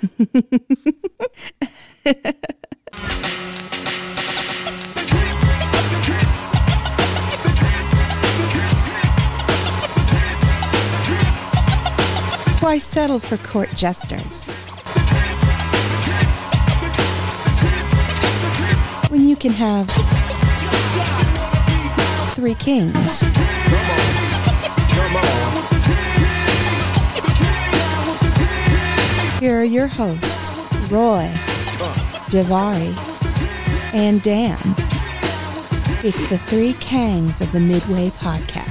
Why settle for court jesters when you can have 3 kings? Here are your hosts, Roy, Javari, and Dan. It's the 3 Kangs of the Midway Podcast.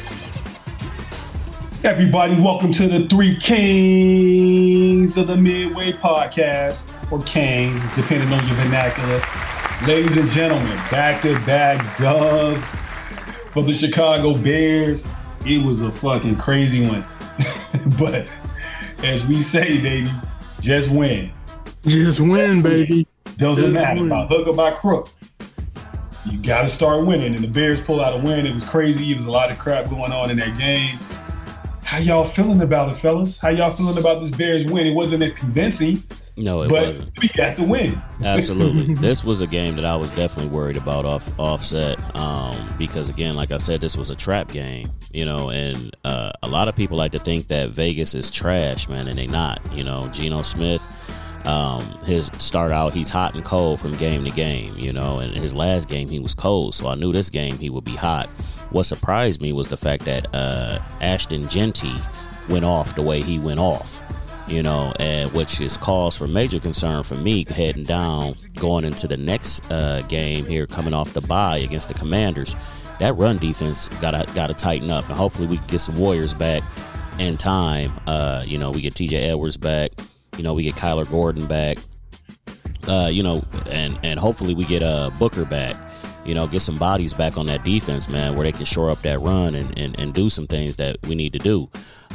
Everybody, welcome to the 3 Kings of the Midway Podcast, or Kangs, depending on your vernacular. Ladies and gentlemen, back-to-back dubs for the Chicago Bears. It was a fucking crazy one. But as we say, baby, just win. Just win, baby. Doesn't matter by hook or by crook. You got to start winning. And the Bears pull out a win. It was crazy. It was a lot of crap going on in that game. How y'all feeling about it, fellas? How y'all feeling about this Bears win? It wasn't as convincing. No, it wasn't. We got the win. Absolutely. This was a game that I was definitely worried about offset because, again, like I said, this was a trap game, and a lot of people like to think that Vegas is trash, man, and they not. Geno Smith, his start out, he's hot and cold from game to game, and his last game he was cold, so I knew this game he would be hot. What surprised me was the fact that Ashton Jeanty went off the way he went off, and which is cause for major concern for me heading down, going into the next game here, coming off the bye against the Commanders. That run defense gotta tighten up, and hopefully we can get some Warriors back in time. We get TJ Edwards back, we get Kyler Gordon back, and hopefully we get Booker back. Get some bodies back on that defense, man, where they can shore up that run and do some things that we need to do.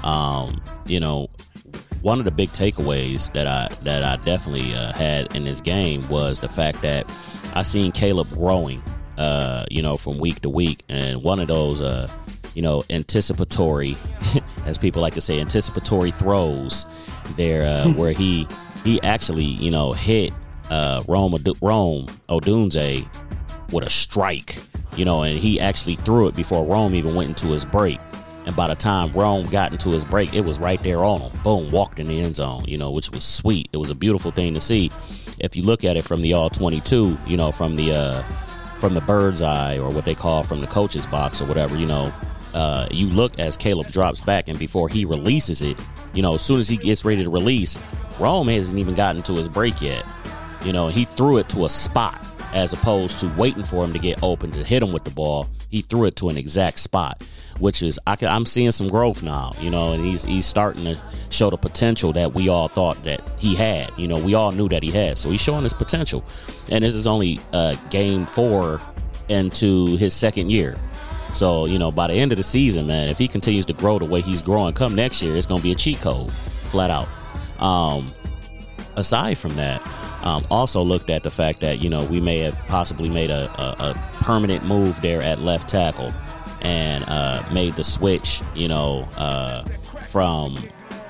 One of the big takeaways that I definitely had in this game was the fact that I seen Caleb growing, from week to week. And one of those, anticipatory, as people like to say, anticipatory throws there, where he actually, hit Rome Odunze with a strike, and he actually threw it before Rome even went into his break. And by the time Rome got into his break, it was right there on him. Boom, walked in the end zone, which was sweet. It was a beautiful thing to see. If you look at it from the all-22, from the bird's eye, or what they call from the coach's box or whatever, you look as Caleb drops back, and before he releases it, as soon as he gets ready to release, Rome hasn't even gotten to his break yet. He threw it to a spot as opposed to waiting for him to get open to hit him with the ball. He threw it to an exact spot, which is I'm seeing some growth now, and he's starting to show the potential that we all thought that he had. We all knew that he had, so he's showing his potential. And this is only game 4 into his second year. So, by the end of the season, man, if he continues to grow the way he's growing, come next year, it's going to be a cheat code, flat out. Aside from that, also looked at the fact that, we may have possibly made a permanent move there at left tackle and made the switch, from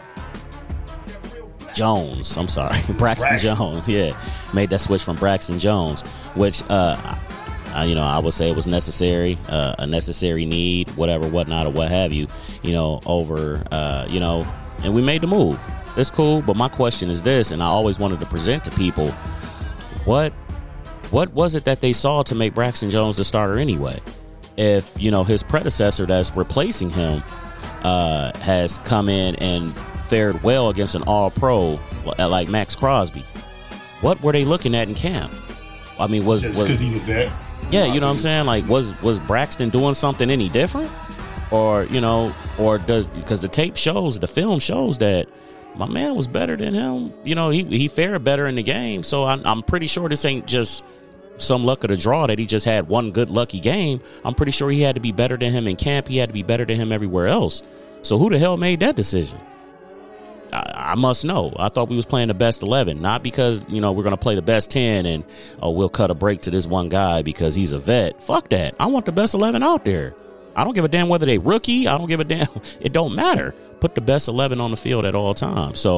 Jones. I'm sorry, Braxton Jones. Yeah, made that switch from Braxton Jones, which, I would say it was necessary, a necessary need, whatnot, or what have you, over, and we made the move. It's cool, but my question is this, and I always wanted to present to people, what was it that they saw to make Braxton Jones the starter anyway? If, his predecessor that's replacing him has come in and fared well against an all-pro like Max Crosby, what were they looking at in camp? I mean, was because he's a vet? Yeah, you know what I'm saying? Like, was Braxton doing something any different? Or, because the film shows that my man was better than him. He fared better in the game. So I'm pretty sure this ain't just some luck of the draw that he just had one good lucky game. I'm pretty sure he had to be better than him in camp. He had to be better than him everywhere else. So who the hell made that decision? I must know. I thought we was playing the best 11, not because, we're going to play the best 10 and, we'll cut a break to this one guy because he's a vet. Fuck that. I want the best 11 out there. I don't give a damn whether they rookie. I don't give a damn. It don't matter. Put the best 11 on the field at all times. So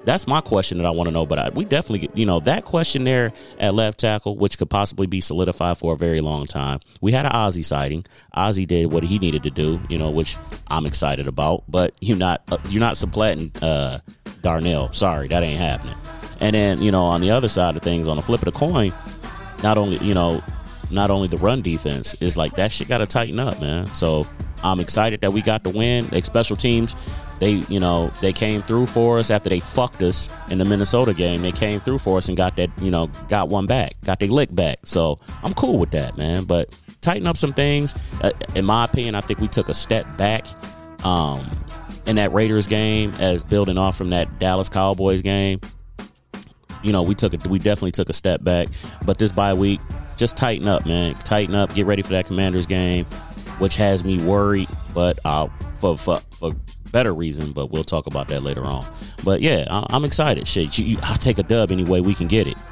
that's my question that I want to know. But we definitely, that question there at left tackle, which could possibly be solidified for a very long time. We had an Ozzie sighting. Ozzie did what he needed to do, which I'm excited about. But you're not supplanting Darnell. Sorry, that ain't happening. And then, on the other side of things, on the flip of the coin, not only the run defense is like that shit got to tighten up, man. So I'm excited that we got the win. Like special teams, they came through for us after they fucked us in the Minnesota game. They came through for us and got that, got one back, got their lick back. So I'm cool with that, man. But tighten up some things. In my opinion, I think we took a step back in that Raiders game as building off from that Dallas Cowboys game. We definitely took a step back. But this bye week, just tighten up, man. Tighten up. Get ready for that Commanders game, which has me worried, but for better reason. But we'll talk about that later on. But yeah, I'm excited. Shit, I'll take a dub any way we can get it.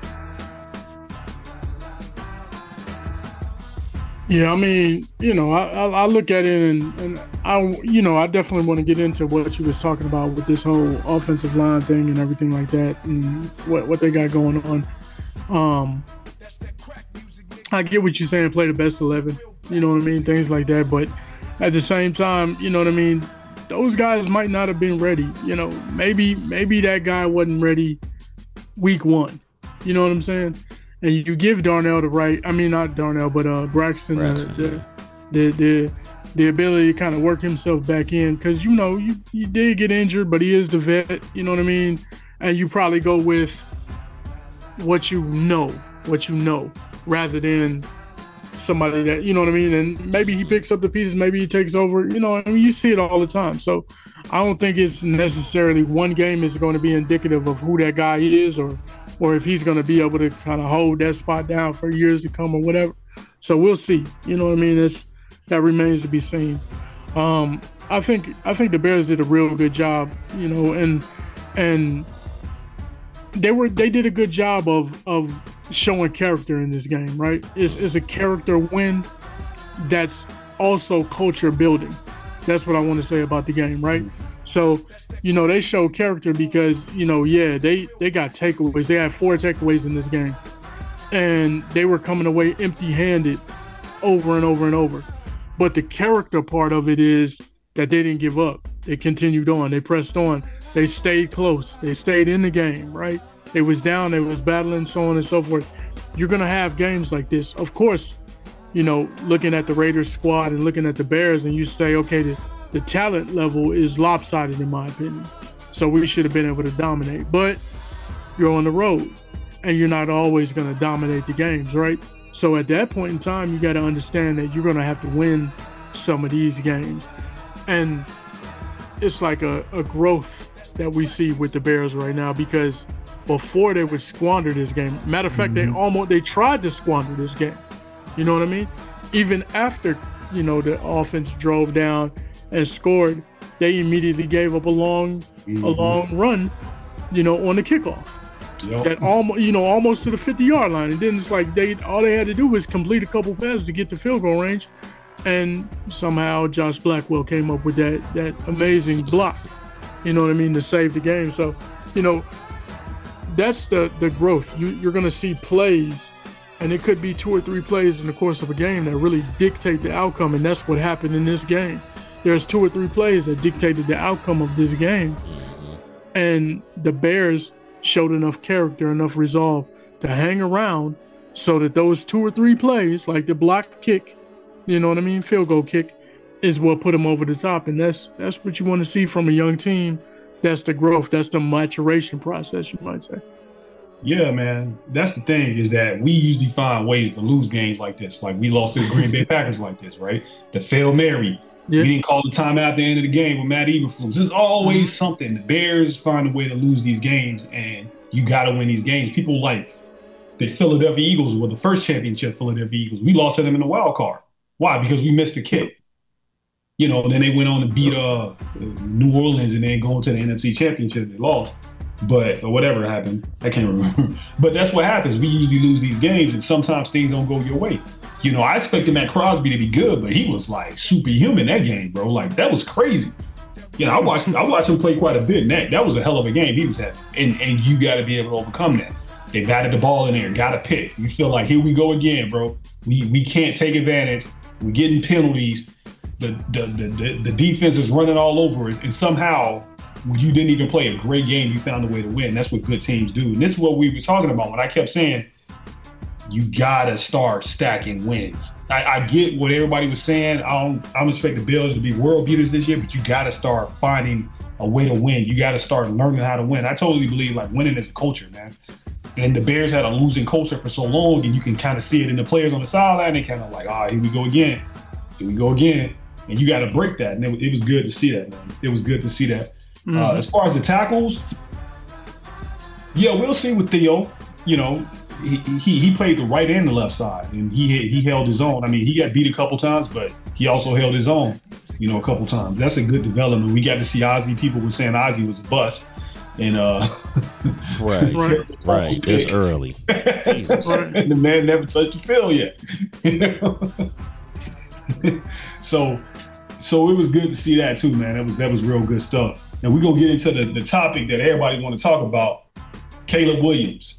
Yeah, I mean, I look at it and I definitely want to get into what you was talking about with this whole offensive line thing and everything like that and what they got going on. I get what you're saying, play the best 11, you know what I mean, things like that. But at the same time, you know what I mean, those guys might not have been ready. Maybe that guy wasn't ready week one. You know what I'm saying? And you give Darnell not Darnell, but Braxton. The ability to kind of work himself back in because, you did get injured, but he is the vet, you know what I mean? And you probably go with what you know, rather than somebody that, you know what I mean? And maybe he picks up the pieces, maybe he takes over, you see it all the time. So I don't think it's necessarily one game is going to be indicative of who that guy is or if he's going to be able to kind of hold that spot down for years to come or whatever. So we'll see. You know what I mean? That remains to be seen. I think the Bears did a real good job, and they did a good job of showing character in this game, right? It's a character win that's also culture building. That's what I want to say about the game, right? So, they show character because, they got takeaways. They had 4 takeaways in this game. And they were coming away empty-handed over and over and over. But the character part of it is that they didn't give up. They continued on. They pressed on. They stayed close. They stayed in the game, right? They was down. They was battling, so on and so forth. You're going to have games like this. Of course, looking at the Raiders squad and looking at the Bears, and you say, okay, the talent level is lopsided in my opinion. So we should have been able to dominate. But you're on the road, and you're not always going to dominate the games, right? So at that point in time, you got to understand that you're going to have to win some of these games. And it's like a growth that we see with the Bears right now because before they would squander this game. Matter of fact, they tried to squander this game. You know what I mean? Even after, the offense drove down and scored, they immediately gave up a long run, on the kickoff. Yep. That almost to the 50-yard line. And then it's like all they had to do was complete a couple passes to get the field goal range. And somehow Josh Blackwell came up with that amazing block, to save the game. So, that's the growth. You're going to see plays, and it could be 2 or 3 plays in the course of a game that really dictate the outcome, and that's what happened in this game. There's 2 or 3 plays that dictated the outcome of this game, and the Bears showed enough character, enough resolve to hang around so that those 2 or 3 plays, like the block kick, field goal kick, is what put them over the top, and that's what you want to see from a young team. That's the growth. That's the maturation process, you might say. Yeah, man. That's the thing is that we usually find ways to lose games like this. Like we lost to the Green Bay Packers like this, right? The Hail Mary. Yeah. We didn't call the timeout at the end of the game with Matt Eberflus. There's always something. The Bears find a way to lose these games, and you got to win these games. People like the Philadelphia Eagles were the first championship Philadelphia Eagles. We lost to them in the wild card. Why? Because we missed the kick. Then they went on to beat New Orleans and then going to the NFC Championship. They lost. Or whatever happened. I can't remember. But that's what happens. We usually lose these games, and sometimes things don't go your way. I expected Matt Crosby to be good, but he was like superhuman that game, bro. Like, that was crazy. I watched him play quite a bit. And that was a hell of a game he was having. And you got to be able to overcome that. They got the ball in there, got a pick. You feel like, here we go again, bro. We can't take advantage. We're getting penalties. The defense is running all over it. And somehow, when you didn't even play a great game, you found a way to win. That's what good teams do. And this is what we were talking about when I kept saying, you gotta start stacking wins. I get what everybody was saying. I don't expect the Bills to be world beaters this year, but you gotta start finding a way to win. You gotta start learning how to win. I totally believe like winning is a culture, man. And the Bears had a losing culture for so long, and you can kind of see it in the players on the sideline. They kind of like, here we go again. Here we go again. And you got to break that. And it was good to see that, man. It was good to see that. Mm-hmm. As far as the tackles, yeah, we'll see with Theo. He played the right and the left side, and he held his own. I mean, he got beat a couple times, but he also held his own, a couple times. That's a good development. We got to see Ozzie. People were saying Ozzie was a bust. And right. It's early. Jesus. And the man never touched the field yet. So it was good to see that too, man. That was real good stuff. And we're gonna get into the topic that everybody want to talk about. Caleb Williams.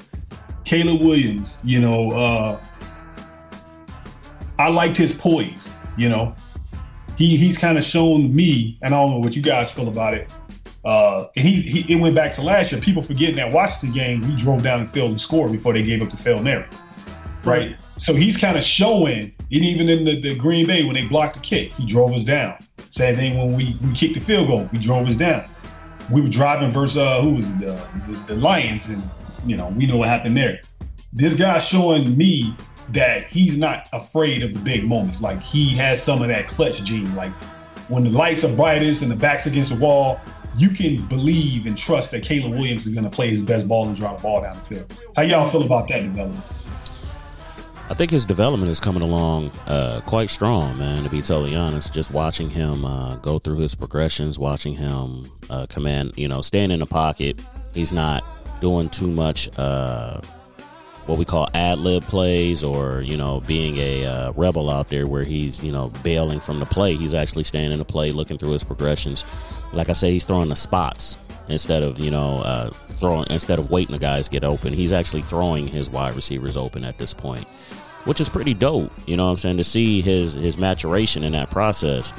I liked his poise. He's kind of shown me, and I don't know what you guys feel about it. And it went back to last year. People forgetting that watching the game, we drove down the field and scored before they gave up the Hail Mary, right? So he's kind of showing, and even in the Green Bay when they blocked the kick, he drove us down. Same thing when we kicked the field goal, we drove us down. We were driving versus the Lions, and we know what happened there. This guy's showing me that he's not afraid of the big moments. Like he has some of that clutch gene. Like when the lights are brightest and the back's against the wall, you can believe and trust that Caleb Williams is going to play his best ball and drive the ball down the field. How y'all feel about that development? I think his development is coming along quite strong, man, to be totally honest. Just watching him go through his progressions, watching him command, staying in the pocket. He's not doing too much what we call ad-lib plays or, being a rebel out there where he's, bailing from the play. He's actually staying in the play, looking through his progressions. Like I say, he's throwing the spots instead of, instead of waiting the guys get open. He's actually throwing his wide receivers open at this point, which is pretty dope. To see his maturation in that process.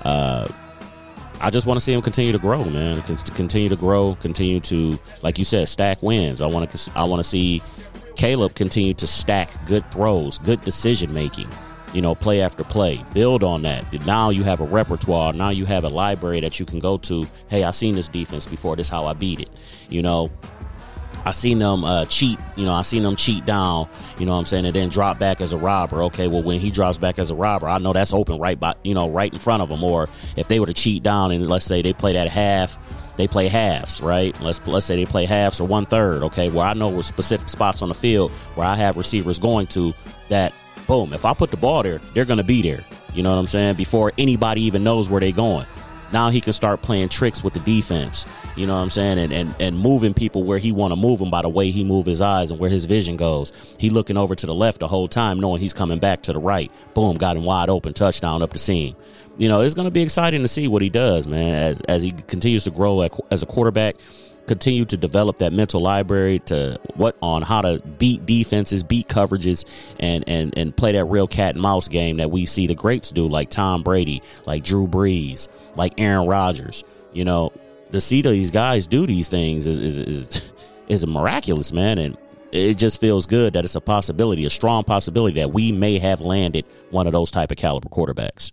I just want to see him continue to grow, man. Continue to grow, continue to, like you said, stack wins. I want to see Caleb continue to stack good throws, good decision making. Play after play, build on that. Now you have a repertoire. Now you have a library that you can go to. Hey, I seen this defense before. This is how I beat it. I seen them cheat. I seen them cheat down. And then drop back as a robber. Okay, well, when he drops back as a robber, I know that's open right in front of him. Or if they were to cheat down and let's say they played at half, they play halves, right? Let's say they play halves or 1/3. Okay, where I know where specific spots on the field where I have receivers going to that. Boom, if I put the ball there, they're going to be there. You know what I'm saying? Before anybody even knows where they're going. Now he can start playing tricks with the defense. You know what I'm saying? And moving people where he want to move them by the way he move his eyes and where his vision goes. He looking over to the left the whole time knowing he's coming back to the right. Boom, got him wide open, touchdown up the seam. It's going to be exciting to see what he does, man, as he continues to grow as a quarterback. Continue to develop that mental library on how to beat defenses, beat coverages, and play that real cat and mouse game that we see the greats do, like Tom Brady, like Drew Brees, like Aaron Rodgers. To see these guys do these things is miraculous, man, and it just feels good that it's a possibility, a strong possibility that we may have landed one of those type of caliber quarterbacks.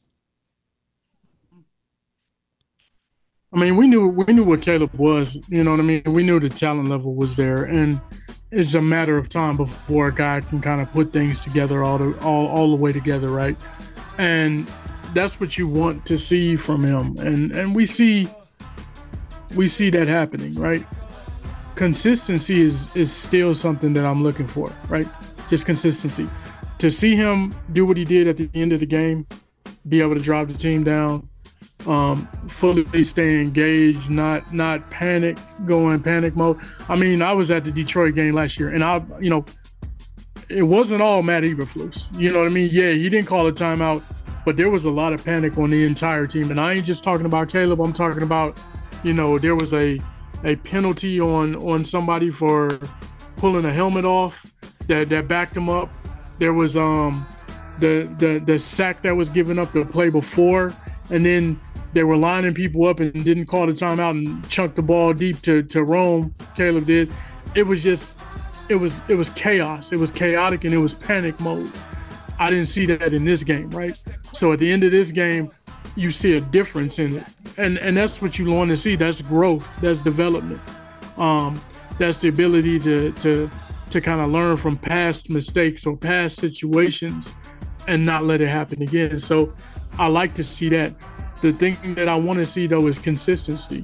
I mean, we knew what Caleb was, you know what I mean? We knew the talent level was there, and it's a matter of time before a guy can kind of put things together all the way together, right? And that's what you want to see from him, and we see that happening, right? Consistency is still something that I'm looking for, right? Just consistency. To see him do what he did at the end of the game, be able to drive the team down, fully stay engaged, not panic, go in panic mode. I mean, I was at the Detroit game last year, and it wasn't all Matt Eberflus. You know what I mean? Yeah, he didn't call a timeout, but there was a lot of panic on the entire team. And I ain't just talking about Caleb. I'm talking about, there was a penalty on somebody for pulling a helmet off that backed him up. There was the sack that was given up the play before, and then they were lining people up and didn't call the timeout and chunked the ball deep to Rome. Caleb did. It was chaos. It was chaotic, and it was panic mode. I didn't see that in this game, right? So at the end of this game, you see a difference in it. And that's what you want to see. That's growth. That's development. That's the ability to kind of learn from past mistakes or past situations and not let it happen again. So I like to see that. The thing that I want to see, though, is consistency.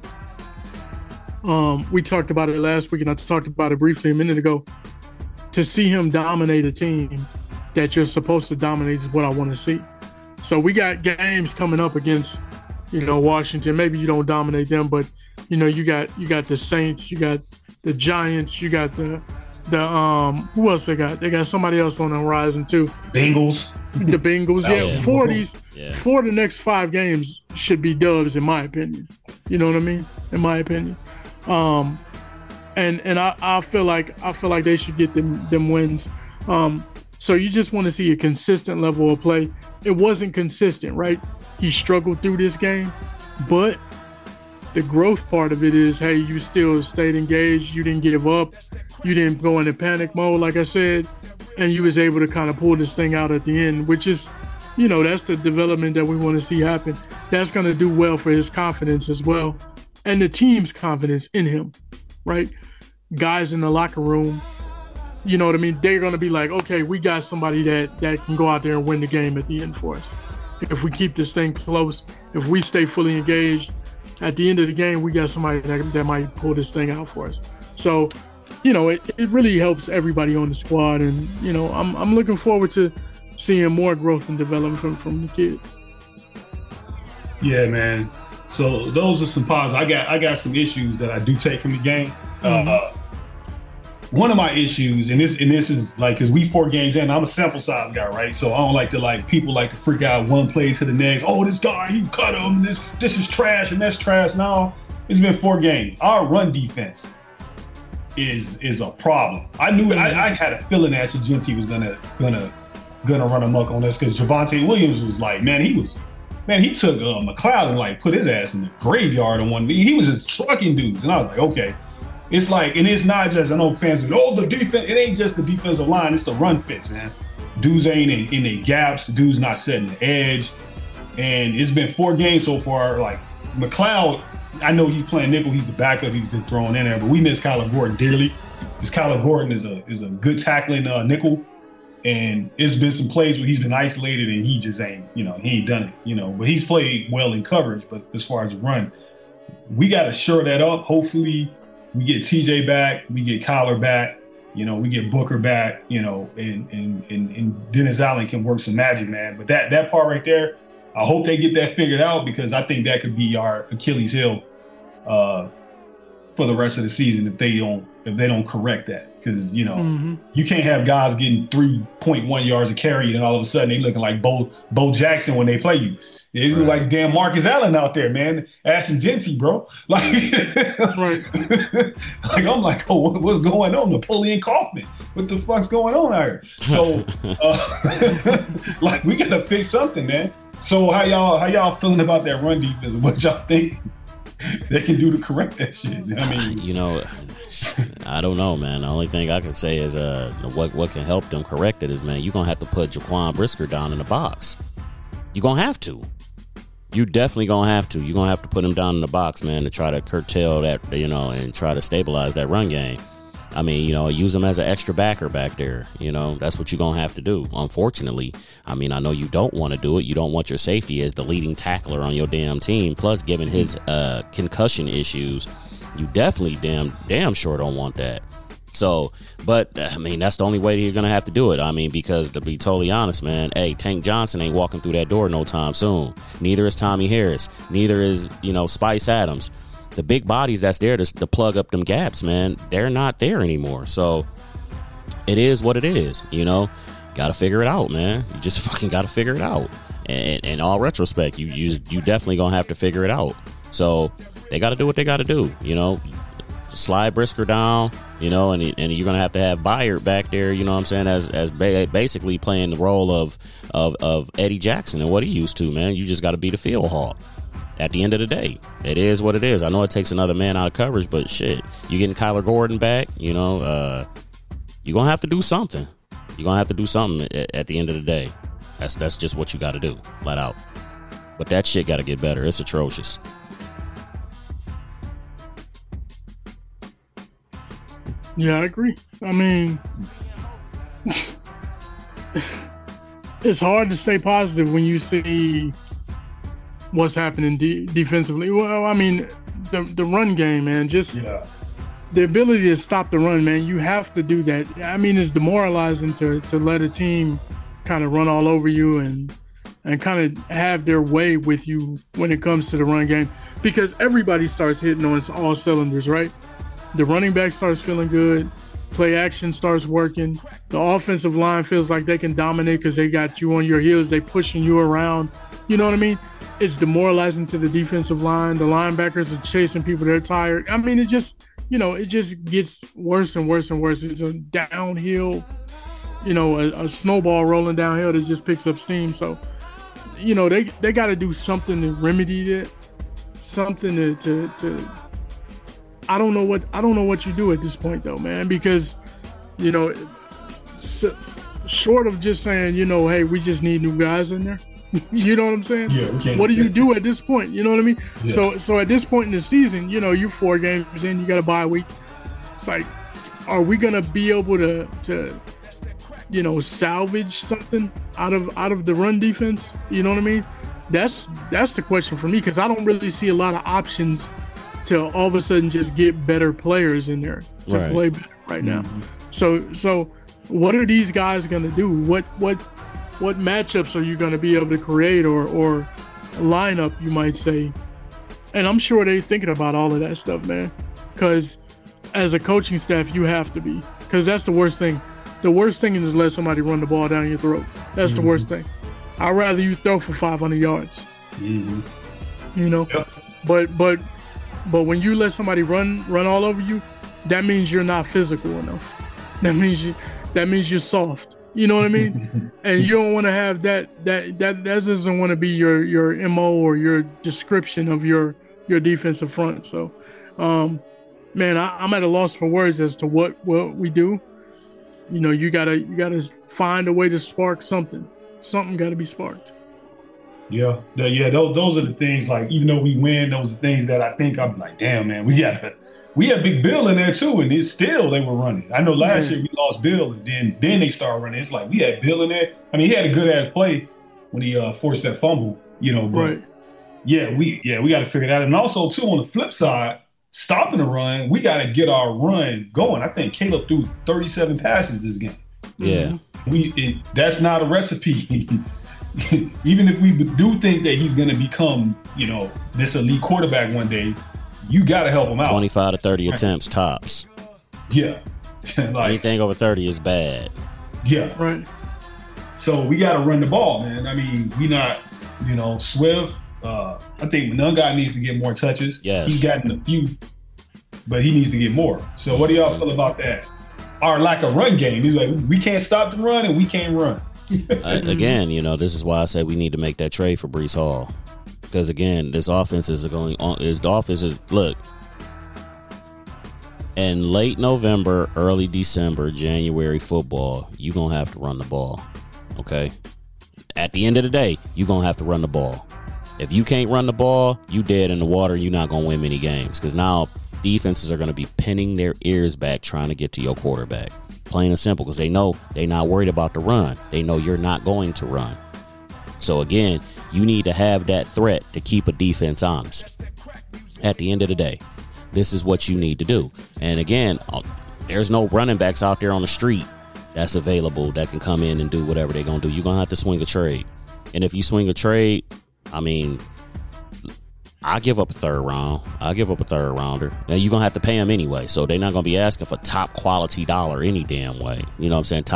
We talked about it last week, and I talked about it briefly a minute ago. To see him dominate a team that you're supposed to dominate is what I want to see. So we got games coming up against, Washington. Maybe you don't dominate them, but you got the Saints, you got the Giants, you got the who else they got? They got somebody else on the horizon too. Bengals. The Bengals, four of the next 5 games should be dubs, in my opinion. You know what I mean? In my opinion, and I feel like they should get them wins. So you just want to see a consistent level of play. It wasn't consistent, right? He struggled through this game, but the growth part of it is, hey, you still stayed engaged. You didn't give up. You didn't go into panic mode, like I said, and you was able to kind of pull this thing out at the end, which is, that's the development that we want to see happen. That's going to do well for his confidence as well, and the team's confidence in him, right? Guys in the locker room, you know what I mean? They're going to be like, okay, we got somebody that can go out there and win the game at the end for us. If we keep this thing close, if we stay fully engaged, at the end of the game, we got somebody that might pull this thing out for us. So, it really helps everybody on the squad. And, I'm looking forward to seeing more growth and development from the kid. Yeah, man. So those are some positives. I got some issues that I do take from the game. Mm-hmm. One of my issues, and this is like, because we 4 games in, I'm a sample size guy, right? So I don't like to people like to freak out one play to the next. Oh, this guy, he cut him. This is trash and that's trash. No, it's been 4 games. Our run defense is a problem. I knew I had a feeling that Genty was gonna run amok on this, because Javonte Williams was like, he took McLeod and put his ass in the graveyard on one. He was just trucking dudes, and I was like, okay. It's and it's not just, I know fans are, the defense, it ain't just the defensive line, it's the run fits, man. Dudes ain't in their gaps, dudes not setting the edge. And it's been 4 games so far. McLeod, I know he's playing nickel, he's the backup, he's been thrown in there, but we miss Kyler Gordon dearly. Because Kyler Gordon is a good tackling nickel. And it's been some plays where he's been isolated and he just ain't, he ain't done it, but he's played well in coverage. But as far as the run, we got to shore that up. Hopefully, we get TJ back, we get Kyler back, we get Booker back, and Dennis Allen can work some magic, man. But that part right there, I hope they get that figured out, because I think that could be our Achilles heel for the rest of the season if they don't correct that. Because you can't have guys getting 3.1 yards a carry and all of a sudden they looking like Bo Jackson when they play you. They look like damn Marcus Allen out there, man. Ashton Genty, bro. Right. I'm like, oh, what's going on? Napoleon Kaufman. What the fuck's going on out here? So, we gotta fix something, man. So, how y'all feeling about that run defense? What y'all think they can do to correct that shit? I mean, I don't know, man. The only thing I can say is, what can help them correct it is, man, you're gonna have to put Jaquan Brisker down in the box. You're gonna have to. You definitely gonna have to. You're gonna have to put him down in the box, man, to try to curtail that, and try to stabilize that run game. I mean, use him as an extra backer back there. That's what you're gonna have to do. Unfortunately, I mean, I know you don't want to do it. You don't want your safety as the leading tackler on your damn team. Plus, given his concussion issues, you definitely damn sure don't want that. So, but I mean, that's the only way you're gonna have to do it. I mean, because to be totally honest, man, hey, Tank Johnson ain't walking through that door no time soon. Neither is Tommy Harris. Neither is Spice Adams. The big bodies that's there to plug up them gaps, man, they're not there anymore. So it is what it is. Got to figure it out, man. You just fucking got to figure it out. And in all retrospect, you definitely gonna have to figure it out. So they got to do what they got to do. Slide Brisker down. And you're gonna have to have Byard back there. You know what I'm saying? As basically playing the role of Eddie Jackson and what he used to. Man, you just got to be the field hawk. At the end of the day, it is what it is. I know it takes another man out of coverage, but shit, you getting Kyler Gordon back. You're gonna have to do something. You're gonna have to do something at the end of the day. That's just what you got to do, flat out. But that shit got to get better. It's atrocious. Yeah, I agree. I mean, it's hard to stay positive when you see what's happening defensively. Well, I mean, the run game, man, the ability to stop the run, man, you have to do that. I mean, it's demoralizing to let a team kind of run all over you and kind of have their way with you when it comes to the run game, because everybody starts hitting on all cylinders, right? The running back starts feeling good. Play action starts working. The offensive line feels like they can dominate because they got you on your heels. They pushing you around. You know what I mean? It's demoralizing to the defensive line. The linebackers are chasing people. They're tired. I mean, it just gets worse and worse and worse. It's a downhill, a snowball rolling downhill that just picks up steam. So, they got to do something to remedy it. Something to I don't know what you do at this point though, man, because short of just saying, hey, we just need new guys in there. You know what I'm saying? Yeah, we can't. What do you do at this point? You know what I mean? Yeah. So at this point in the season, you're 4 games in, you got a bye week. It's like, are we gonna be able to salvage something out of the run defense? You know what I mean? That's the question for me, because I don't really see a lot of options to all of a sudden just get better players in there to play better right now. So what are these guys going to do? What matchups are you going to be able to create or lineup, you might say? And I'm sure they're thinking about all of that stuff, man, because as a coaching staff, you have to be, because that's the worst thing. The worst thing is let somebody run the ball down your throat. That's the worst thing. I'd rather you throw for 500 yards. Yep. But when you let somebody run all over you, that means you're not physical enough. That means you're soft. You know what I mean? And you don't want to have that doesn't want to be your MO or your description of your defensive front. So, man, I'm at a loss for words as to what we do. You gotta find a way to spark something. Something got to be sparked. Yeah. Those are the things, like, even though we win, those are things that I think I'm like, damn, man, we had Big Bill in there too, and they were running. I know last year we lost Bill, and then they started running. It's like we had Bill in there. I mean, he had a good ass play when he forced that fumble, but right. we got to figure that out. And also too, on the flip side, stopping the run, we got to get our run going. I think Caleb threw 37 passes this game. Yeah. That's not a recipe. Even if we do think that he's going to become, this elite quarterback one day, you got to help him out. 25 to 30 attempts tops. Yeah. Anything over 30 is bad. Yeah. Right. So we got to run the ball, man. I mean, we not, Swift. I think Nungai needs to get more touches. Yes. He's gotten a few, but he needs to get more. So what do y'all feel about that? Our lack of run game. He's like, we can't stop the run and we can't run. Again, this is why I say we need to make that trade for Breece Hall, because again, this offense is going on. Look, in late November, early December, January football, you're gonna have to run the ball. Okay, at the end of the day, you're gonna have to run the ball. If you can't run the ball, you dead in the water. You're not gonna win many games, because now defenses are gonna be pinning their ears back trying to get to your quarterback. Plain and simple, because they know they're not worried about the run. They know you're not going to run. So again, you need to have that threat to keep a defense honest. At the end of the day, this is what you need to do. And again, there's no running backs out there on the street that's available that can come in and do whatever they're going to do. You're going to have to swing a trade. And if you swing a trade, I mean, I'll give up a third round. I'll give up a third rounder. Now, you're going to have to pay them anyway, so they're not going to be asking for top quality dollar any damn way. You know what I'm saying? Top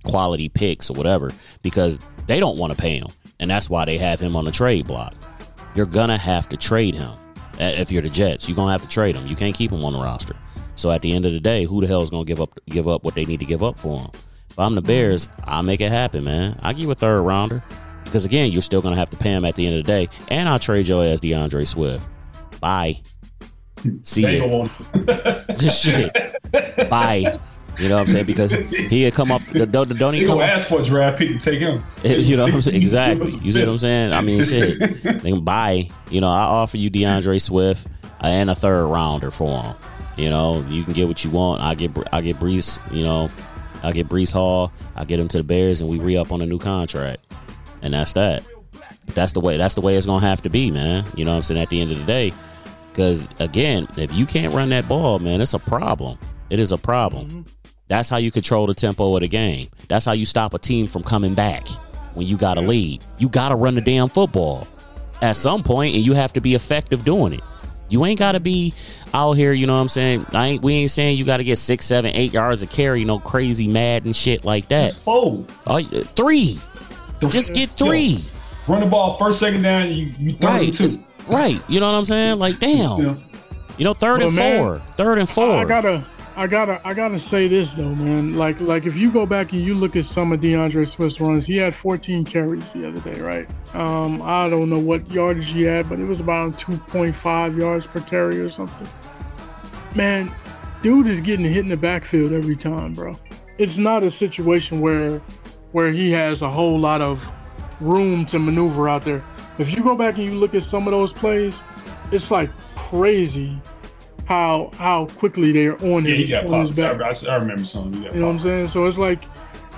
quality picks or whatever, because they don't want to pay him. And that's why they have him on the trade block. You're going to have to trade him. If you're the Jets, you're going to have to trade him. You can't keep him on the roster. So at the end of the day, who the hell is going to give up what they need to give up for him? If I'm the Bears, I'll make it happen, man. I'll give you a third rounder. Because, again, you're still going to have to pay him at the end of the day. And I'll trade your ass DeAndre Swift. Bye. See you. Shit. Bye. You know what I'm saying? Because he had come off. Don't he come ask for a draft pick to take him. You know what I'm saying? Exactly. You see what I'm saying? I mean, shit. They can buy. You know, I offer you DeAndre Swift and a third rounder for him. You know, you can get what you want. I get Breece. You know, I get Breece Hall. I get him to the Bears, and we re-up on a new contract. And that's that. That's the way it's gonna have to be, man. You know what I'm saying? At the end of the day, because again, if you can't run that ball, man, it's a problem. It is a problem. Mm-hmm. That's how you control the tempo of the game. That's how you stop a team from coming back when you got a lead. You got to run the damn football at some point, and you have to be effective doing it. You ain't got to be out here, you know what I'm saying? We ain't saying you got to get 6, 7, 8 yards of carry, no crazy mad and shit like that. Just 4. 3. Just get 3. Yo, run the ball first, second down, you third and 2. Right. You know what I'm saying? Like, damn. You know, third and 4. Third and 4. I gotta say this though, man. Like if you go back and you look at some of DeAndre Swift's runs, he had 14 carries the other day, right? I don't know what yardage he had, but it was about 2.5 yards per carry or something. Man, dude is getting hit in the backfield every time, bro. It's not a situation where he has a whole lot of room to maneuver out there. If you go back and you look at some of those plays, it's like crazy how quickly they are on him. Yeah, he got popped. I remember some. You know what I'm saying? So it's like,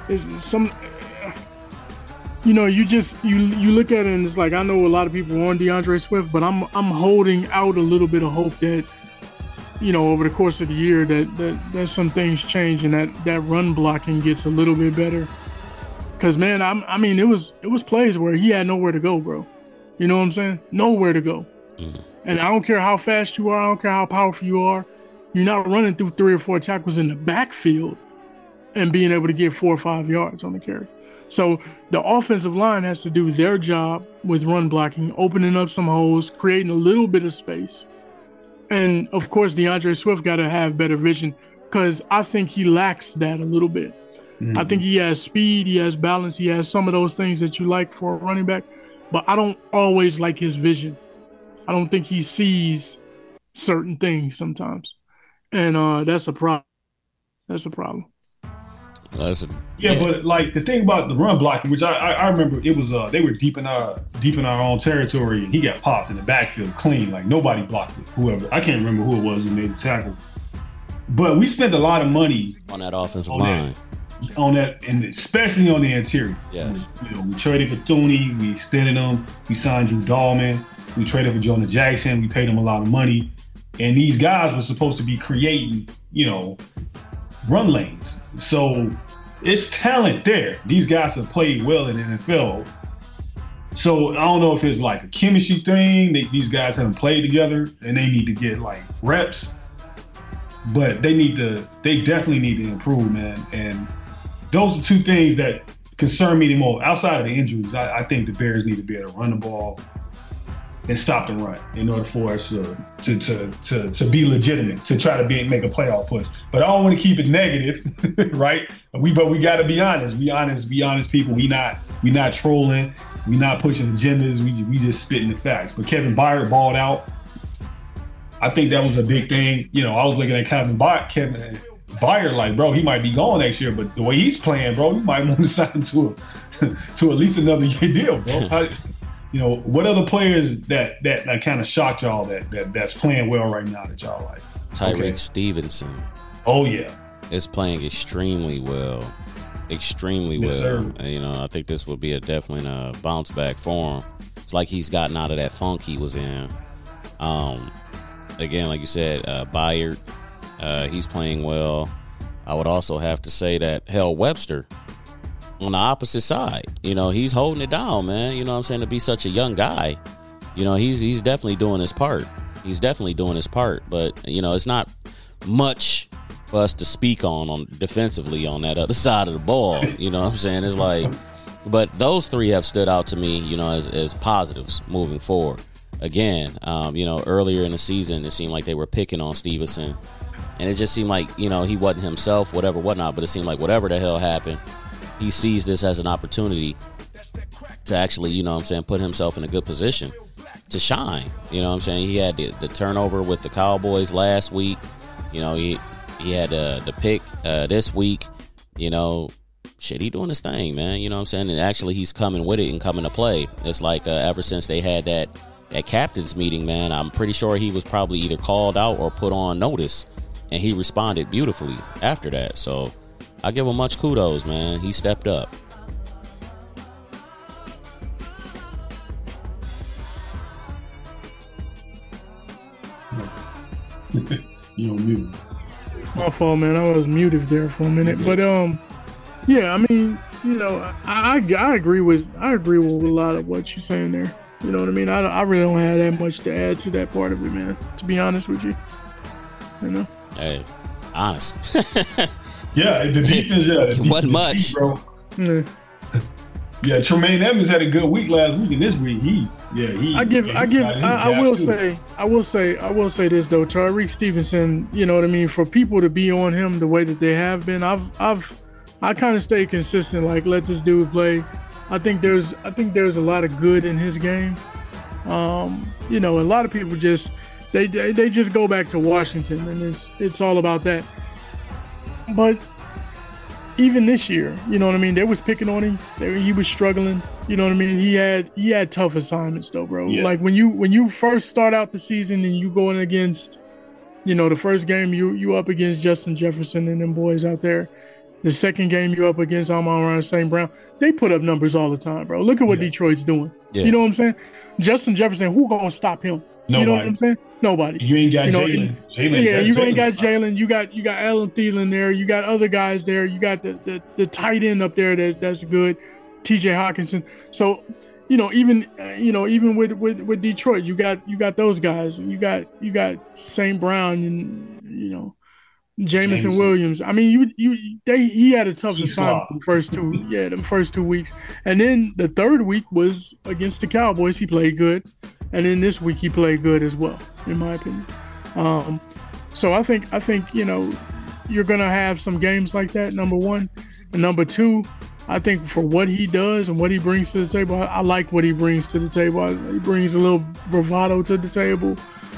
you know, you look at it and it's like, I know a lot of people are on DeAndre Swift, but I'm holding out a little bit of hope that, you know, over the course of the year that some things change and that run blocking gets a little bit better. Because, man, I mean, it was plays where he had nowhere to go, bro. You know what I'm saying? Nowhere to go. Mm-hmm. And I don't care how fast you are. I don't care how powerful you are. You're not running through 3 or 4 tackles in the backfield and being able to get 4 or 5 yards on the carry. So the offensive line has to do their job with run blocking, opening up some holes, creating a little bit of space. And, of course, DeAndre Swift got to have better vision because I think he lacks that a little bit. Mm-hmm. I think he has speed, he has balance, he has some of those things that you like for a running back, but I don't always like his vision. I don't think he sees certain things sometimes. And that's a problem. That's a problem. But like the thing about the run blocking, which I remember, it was they were deep in our own territory, and he got popped in the backfield clean, like nobody blocked it. Whoever, I can't remember who it was who made the tackle, but we spent a lot of money on that offensive line, on that, and especially on the interior. Yes, we traded for Thuney, we extended him, we signed Drew Dahlman, we traded for Jonah Jackson, we paid him a lot of money, and these guys were supposed to be creating, run lanes. So it's talent there. These guys have played well in the NFL. So I don't know if it's like a chemistry thing. These guys haven't played together and they need to get like reps. But they definitely need to improve, man. And those are 2 things that concern me the most. Outside of the injuries, I think the Bears need to be able to run the ball and stop the run in order for us to be legitimate, to try to make a playoff push. But I don't want to keep it negative, right? But we got to be honest. Be honest people. We not trolling. We not pushing agendas. We just spitting the facts. But Kevin Byard balled out. I think that was a big thing. I was looking at Kevin Byard like, bro, he might be gone next year, but the way he's playing, bro, you might want to sign him to at least another year deal, bro. What other players that kind of shocked y'all that's playing well right now that y'all like? Tyreek Stevenson. Oh, yeah. Is playing extremely well. Extremely yes, well. Sir. And, I think this would be definitely a bounce back for him. It's like he's gotten out of that funk he was in. Again, like you said, Byard, he's playing well. I would also have to say that Webster on the opposite side, he's holding it down, man. You know what I'm saying? To be such a young guy, he's definitely doing his part. But, it's not much for us to speak on defensively on that other side of the ball. You know what I'm saying? It's like, but those three have stood out to me, you know, as positives moving forward. Again, you know, earlier in the season, it seemed like they were picking on Stevenson, and it just seemed like, you know, he wasn't himself, whatnot. But it seemed like whatever the hell happened, he sees this as an opportunity to actually, you know what I'm saying, put himself in a good position to shine. You know what I'm saying? He had the turnover with the Cowboys last week. You know, he had the pick this week. You know, shit, he doing his thing, man. You know what I'm saying? And actually, he's coming with it and coming to play. It's like ever since they had that captain's meeting, man, I'm pretty sure he was probably either called out or put on notice, and he responded beautifully after that. So I give him much kudos, man. He stepped up. You on mute. My fault, man. I was muted there for a minute, but yeah. I mean, you know, I agree with a lot of what you're saying there. You know what I mean? I really don't have that much to add to that part of it, man. To be honest with you, you know. Hey, honest. Yeah, the defense. Yeah, the wasn't much, bro. Yeah. Yeah, Tremaine Edmonds had a good week last week, and this week I will say this though, Tyrique Stevenson. You know what I mean? For people to be on him the way that they have been, I kind of stay consistent. Like, let this dude play. I think there's a lot of good in his game. You know, a lot of people just they just go back to Washington, and it's all about that. But even this year, you know what I mean? They was picking on him. He was struggling. You know what I mean? He had tough assignments though, bro. Yeah. Like when you first start out the season and you going against, you know, the first game you up against Justin Jefferson and them boys out there. The second game you up against Amon-Ra St. Brown. They put up numbers all the time, bro. Look at what Detroit's doing. Yeah. You know what I'm saying? Justin Jefferson, who gonna stop him? Nobody. You know what I'm saying? Nobody. You ain't got Jalen. Yeah, you ain't got Jalen. You got Adam Thielen there. You got other guys there. You got the tight end up there that's good, T.J. Hawkinson. So, you know, even with Detroit, you got those guys. You got St. Brown and, you know, Jameson Williams. I mean, he had a tough assignment the first 2 weeks, and then the third week was against the Cowboys. He played good, and then this week he played good as well, in my opinion. So I think you know, you're gonna have some games like that. Number one, and number two, I think for what he does and what he brings to the table, I like what he brings to the table. He brings a little bravado to the table.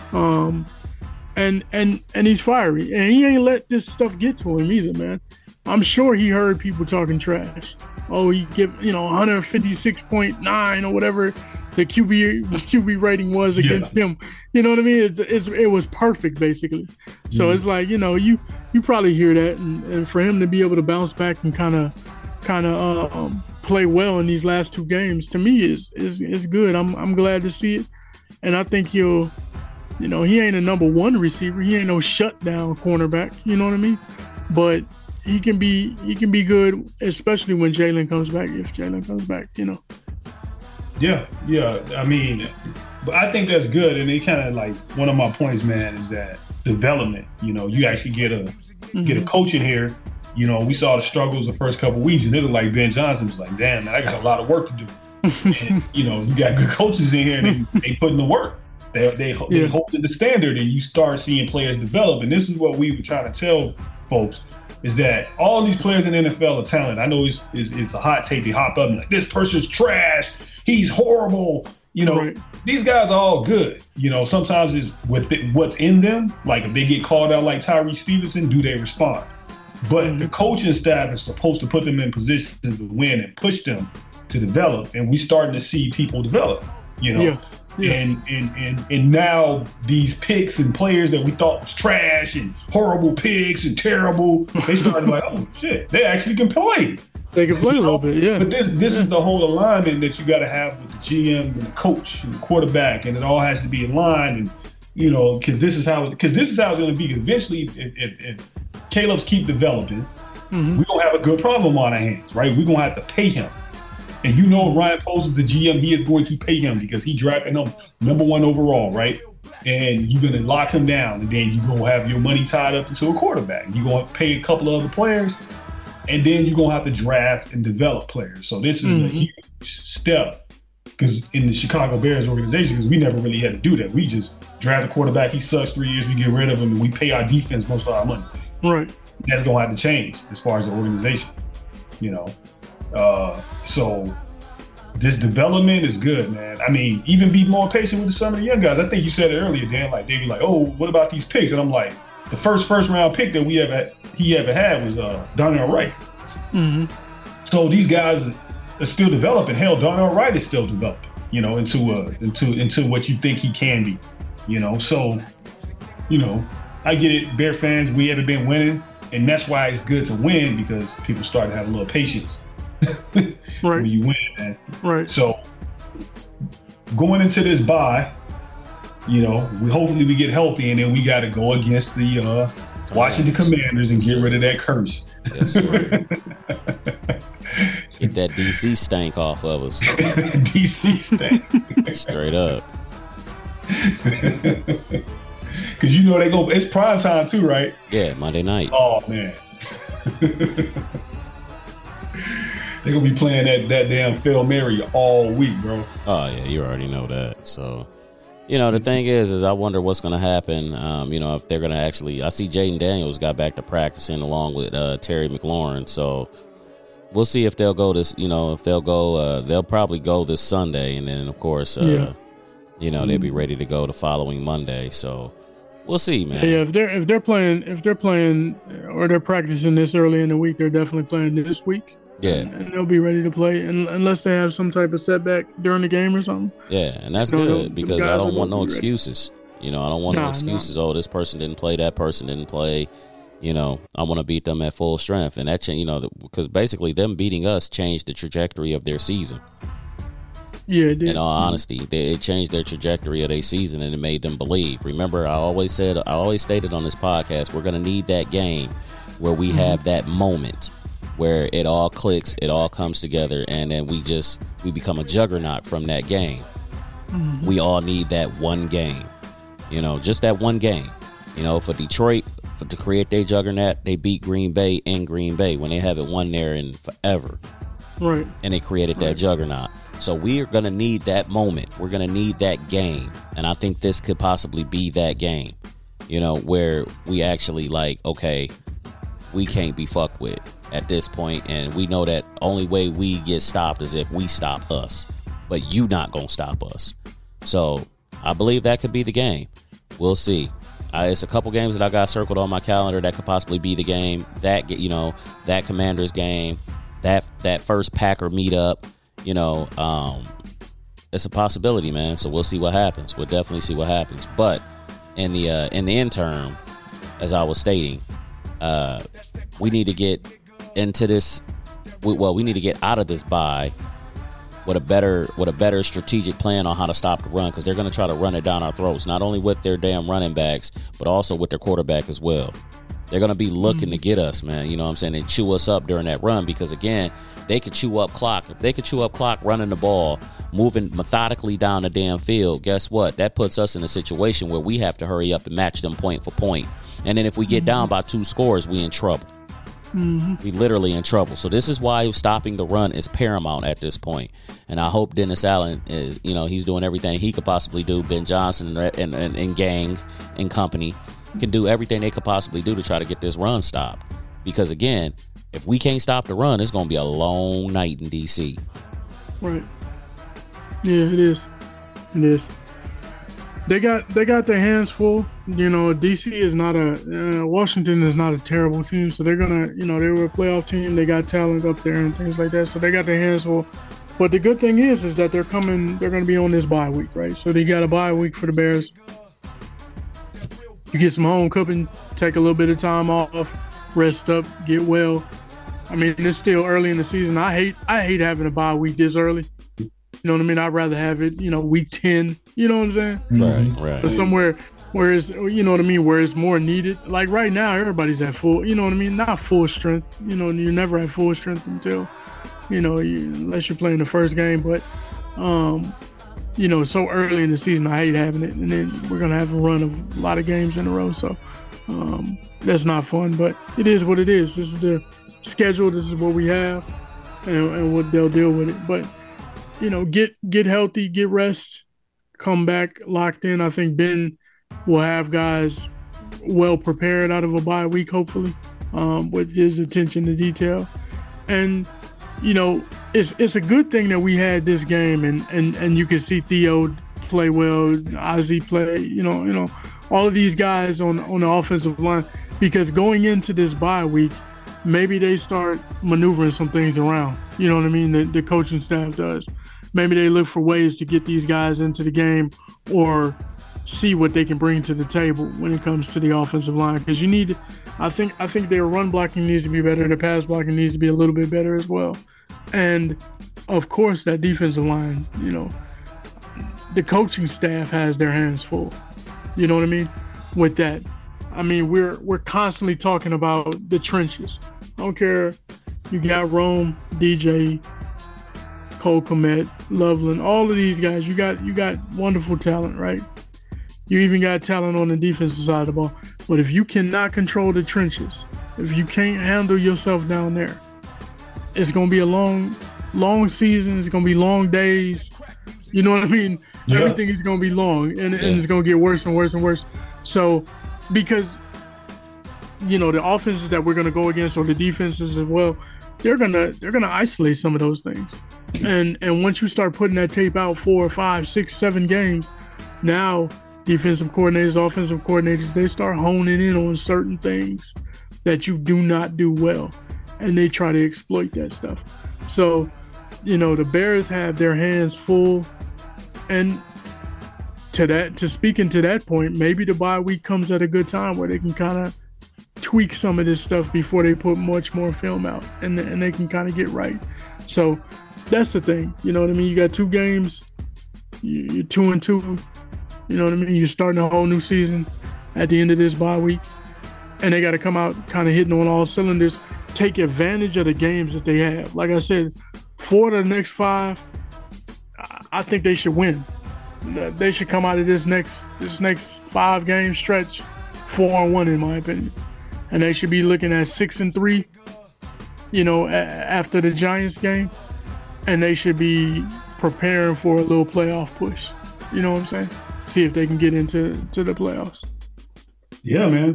And he's fiery, and he ain't let this stuff get to him either, man. I'm sure he heard people talking trash. Oh, he give 156.9 or whatever the QB rating was against him. You know what I mean? It was perfect, basically. So it's like, you know, you probably hear that, and for him to be able to bounce back and kind of play well in these last two games, to me is good. I'm glad to see it, and I think he'll. You know, he ain't a number one receiver. He ain't no shutdown cornerback. You know what I mean? But he can be good, especially when Jalen comes back. If Jalen comes back, you know. Yeah. I mean, but I think that's good. And it kind of like one of my points, man, is that development. You know, you actually get a coach in here. You know, we saw the struggles the first couple of weeks, and it looked like Ben Johnson was like, "Damn, man, I got a lot of work to do." And, you know, you got good coaches in here, and they put in the work. They hold the standard, and you start seeing players develop. And this is what we were trying to tell folks, is that all these players in the NFL are talented. I know it's a hot take. They hop up and like, this person's trash. He's horrible. You know, These guys are all good. You know, sometimes it's what's in them. Like if they get called out like Tyrique Stevenson, do they respond? But the coaching staff is supposed to put them in positions to win and push them to develop. And we're starting to see people develop, you know. Yeah. And now these picks and players that we thought was trash and horrible picks and terrible, they started like, oh shit, they actually can play. They can play a little bit, yeah. But this is the whole alignment that you got to have with the GM and the coach and the quarterback, and it all has to be in line. And you know, because this is how it's going to be. Eventually, if Caleb's keep developing, we're gonna have a good problem on our hands, right? We're gonna have to pay him. And you know, if Ryan Poles is the GM, he is going to pay him because he drafted him number one overall, right? and you're going to lock him down, and then you're going to have your money tied up into a quarterback. You're going to pay a couple of other players, and then you're going to have to draft and develop players. So this is a huge step because in the Chicago Bears organization, because we never really had to do that. We just draft a quarterback. He sucks 3 years. We get rid of him, and we pay our defense most of our money. Right. That's going to have to change as far as the organization, So this development is good, man. I mean, even be more patient with some of the young guys. I think you said it earlier, Dan. Like they be like, "Oh, what about these picks?" And I'm like, the first round pick that he ever had was Darnell Wright. So these guys are still developing. Hell, Darnell Wright is still developing. Into what you think he can be. So I get it. Bear fans, we haven't been winning, and that's why it's good to win because people start to have a little patience. When you win, man. Right. So going into this bye, hopefully we get healthy, and then we got to go against the Washington Commanders and get rid of that curse. Yes, get that DC stank off of us. DC stank. Straight up. Because they go. It's prime time too, right? Yeah, Monday night. Oh man. They're going to be playing that damn Phil Mary all week, bro. Oh, yeah, you already know that. So, the thing is I wonder what's going to happen, if they're going to actually – I see Jaden Daniels got back to practicing along with Terry McLaurin. So, we'll see if they'll go this – if they'll go they'll probably go this Sunday. And then, of course, they'll be ready to go the following Monday. So, we'll see, man. Yeah, if they're playing or they're practicing this early in the week, they're definitely playing this week. Yeah, and they'll be ready to play, unless they have some type of setback during the game or something. Yeah, and that's good because I don't want no excuses. I don't want no excuses. Oh, this person didn't play, that person didn't play. I want to beat them at full strength, and that because basically them beating us changed the trajectory of their season. Yeah, it did. In all honesty, it changed their trajectory of their season, and it made them believe. Remember, I always stated on this podcast, we're going to need that game where we have that moment where it all clicks, it all comes together, and then we become a juggernaut from that game. We all need that one game, just that one game. For Detroit to create their juggernaut, they beat Green Bay in Green Bay when they haven't won there in forever. Right. And they created that juggernaut. So we are going to need that moment. We're going to need that game. And I think this could possibly be that game, where we actually okay, we can't be fucked with at this point, and we know that only way we get stopped is if we stop us, but you not gonna stop us. So I believe that could be the game. We'll see. It's a couple games that I got circled on my calendar that could possibly be the game. That that Commanders game, that first Packer meetup. It's a possibility, man. So we'll see what happens. We'll definitely see what happens. But in the interim, as I was stating, we need to get into this. We need to get out of this bye with a better strategic plan on how to stop the run, because they're going to try to run it down our throats, not only with their damn running backs, but also with their quarterback as well. They're going to be looking to get us, man. You know what I'm saying? And chew us up during that run, because, again, they could chew up clock. If they could chew up clock running the ball, moving methodically down the damn field, guess what? That puts us in a situation where we have to hurry up and match them point for point. And then if we get down by 2 scores, we in trouble. We literally in trouble. So this is why stopping the run is paramount at this point. And I hope Dennis Allen is, he's doing everything he could possibly do. Ben Johnson and gang and company can do everything they could possibly do to try to get this run stopped. Because, again, if we can't stop the run, it's going to be a long night in D.C. Right. Yeah, it is. It is. They got their hands full. DC is not Washington is not a terrible team, so they're gonna, they were a playoff team. They got talent up there and things like that, so they got their hands full. But the good thing is that they're gonna be on this bye week, right? So they got a bye week for the Bears. You get some home cooking, take a little bit of time off, rest up, get well. I mean, it's still early in the season. I hate having a bye week this early. You know what I mean? I'd rather have it, week 10. You know what I'm saying? Right. But somewhere where it's, where it's more needed. Like right now, everybody's at full, not full strength. You're never at full strength until, unless you're playing the first game. But so early in the season. I hate having it, and then we're gonna have a run of a lot of games in a row. So that's not fun, but it is what it is. This is the schedule. This is what we have, and what they'll deal with it. But get healthy, get rest, come back locked in. I think Ben will have guys well prepared out of a bye week, hopefully, with his attention to detail. And it's a good thing that we had this game, and you can see Theo play well, Ozzy play, all of these guys on the offensive line, because going into this bye week, maybe they start maneuvering some things around. You know what I mean? The coaching staff does. Maybe they look for ways to get these guys into the game or see what they can bring to the table when it comes to the offensive line. Because I think their run blocking needs to be better. Their pass blocking needs to be a little bit better as well. And of course, that defensive line, the coaching staff has their hands full. You know what I mean? With that, I mean, we're constantly talking about the trenches. I don't care. You got Rome, DJ, Cole Kmet, Loveland, all of these guys. You got wonderful talent, right? You even got talent on the defensive side of the ball. But if you cannot control the trenches, if you can't handle yourself down there, it's gonna be a long season. It's gonna be long days. You know what I mean? Yeah. Everything is gonna be long, and it's gonna get worse and worse and worse. So, because the offenses that we're gonna go against, or the defenses as well, they're gonna isolate some of those things. And once you start putting that tape out 4, 5, 6, 7 games, now defensive coordinators, offensive coordinators, they start honing in on certain things that you do not do well, and they try to exploit that stuff. So, the Bears have their hands full, and to speaking to that point, maybe the bye week comes at a good time where they can kind of tweak some of this stuff before they put much more film out, and they can kind of get right. So that's the thing. You know what I mean? You got 2 games, you're 2-2. You know what I mean? You're starting a whole new season at the end of this bye week, and they got to come out kind of hitting on all cylinders, take advantage of the games that they have. Like I said, 4 of the next 5, I think they should win. They should come out of this next 5-game stretch 4-1, in my opinion, and they should be looking at 6-3. After the Giants game, and they should be preparing for a little playoff push. You know what I'm saying? See if they can get into the playoffs. Yeah, man.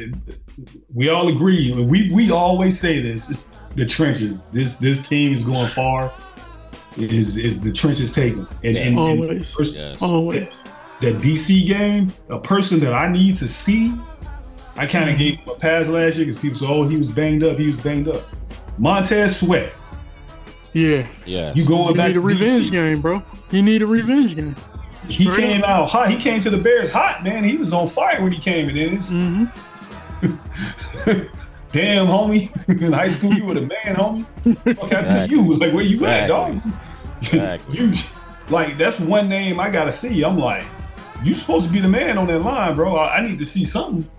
We all agree. We always say this: the trenches. This team is going far. Is the trenches taken? And always. Always. That DC game, a person that I need to see. I kind of gave him a pass last year because people said, "Oh, he was banged up." Montez Sweat. Yeah. You going back? You need a revenge game, bro. You need a revenge game. He came out hot. He came to the Bears hot, man. He was on fire when he came in. Damn, homie. In high school, you were the man, homie. Fuck happened to you? Like, where you at, dog? Exactly. That's one name I gotta see. I'm like, you supposed to be the man on that line, bro. I need to see something,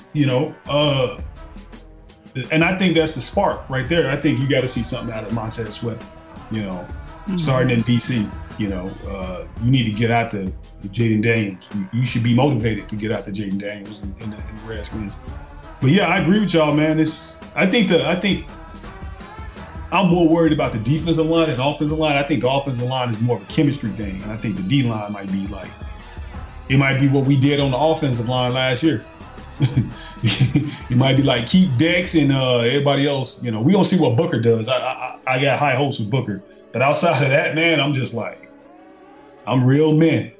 and I think that's the spark right there. I think you got to see something out of Montez Sweat, starting in BC. You need to get out to Jaden Daniels. You should be motivated to get out to Jaden Daniels in the Redskins. But yeah, I agree with y'all, man. I think I'm more worried about the defensive line than offensive line. I think the offensive line is more of a chemistry thing, and I think the D line might be what we did on the offensive line last year. It might be like keep Dex and everybody else. We don't see what Booker does. I got high hopes with Booker, but outside of that, man, I'm just like, I'm real men.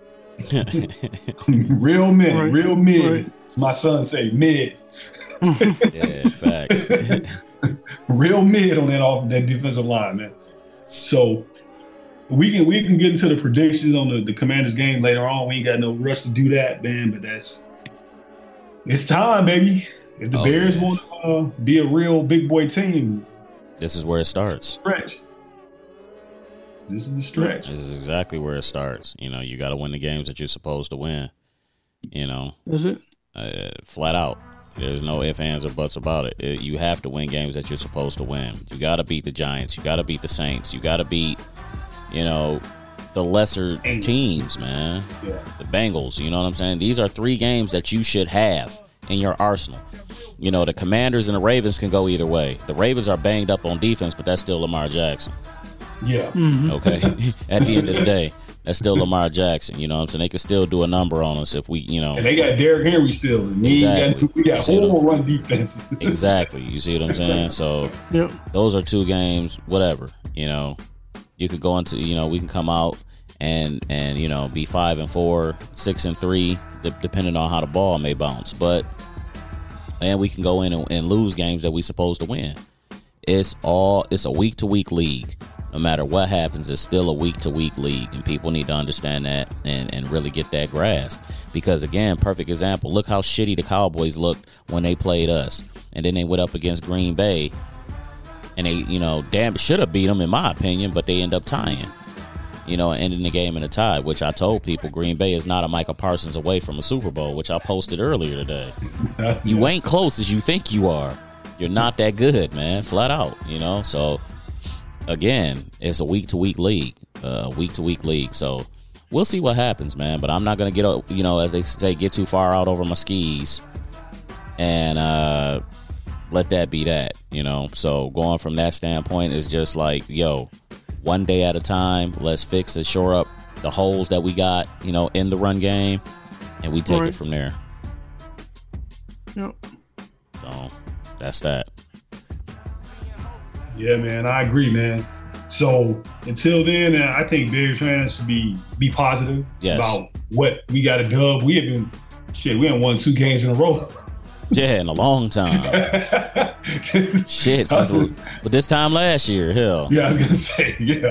Real men, right. Real mid. Right. My son say mid. Yeah, facts. Real mid on that defensive line, man. So we can get into the predictions on the Commanders game later on. We ain't got no rush to do that, man. But it's time, baby. If the Bears want to be a real big boy team, this is where it starts. Stretch. This is the stretch. This is exactly where it starts. You got to win the games that you're supposed to win. Is it? Flat out. There's no ifs, ands, or buts about it. You have to win games that you're supposed to win. You got to beat the Giants. You got to beat the Saints. You got to beat, the lesser teams, man. Yeah. The Bengals, you know what I'm saying? These are 3 games that you should have in your arsenal. You know, the Commanders and the Ravens can go either way. The Ravens are banged up on defense, but that's still Lamar Jackson. Yeah. Okay. At the end of the day, that's still Lamar Jackson. You know what I'm saying? They can still do a number on us if we, you know. And they got Derrick Henry still. And Exactly. We got horrible run defense. Exactly. You see what I'm saying? So those are 2 games, whatever. You know, you could go into, you know, we can come out and you know, be 5-4, 6-3, depending on how the ball may bounce. But and we can go in and lose games that we supposed to win. It's a week to week league. No matter what happens, it's still a week-to-week league, and people need to understand that and really get that grasp. Because, again, perfect example, look how shitty the Cowboys looked when they played us. And then they went up against Green Bay, and they, you know, should have beat them, in my opinion, but they end up tying. You know, ending the game in a tie, which I told people Green Bay is not a Micah Parsons away from a Super Bowl, which I posted earlier today. You ain't close as you think you are. You're not that good, man, flat out, you know, so... Again, it's a week-to-week league, So we'll see what happens, man. But I'm not going to get, you know, as they say, get too far out over my skis and let that be that, you know. So going from that standpoint is just like, yo, one day at a time. Let's fix and shore up the holes that we got, you know, in the run game, and we take it from there. Yep. So that's that. Yeah, man, I agree, man. So until then, I think Bears fans should be positive about what we got a dub. We haven't won 2 games in a row. Yeah, in a long time. Shit, but this time last year, hell. Yeah, I was gonna say, yeah.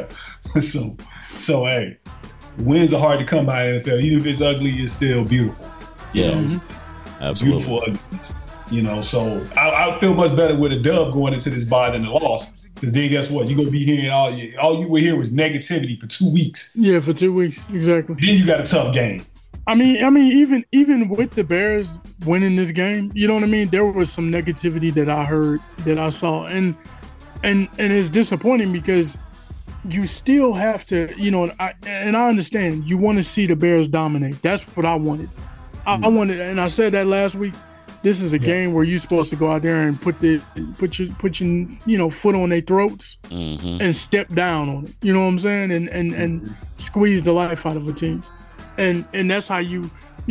So hey, wins are hard to come by in the NFL. Even if it's ugly, it's still beautiful. Yeah, absolutely. Beautiful ugliness. You know, so I feel much better with a dub going into this bye than a loss. Because then guess what? You're going to be hearing all you will hear was negativity for 2 weeks. Yeah, for 2 weeks. Exactly. Then you got a tough game. I mean, even with the Bears winning this game, you know what I mean? There was some negativity that I heard, that I saw. And it's disappointing because you still have to, you know, I understand you want to see the Bears dominate. That's what I wanted. I wanted, and I said that last week. This is a game where you're supposed to go out there and put your you know, foot on their throats and step down on it. You know what I'm saying? And squeeze the life out of a team. And that's how you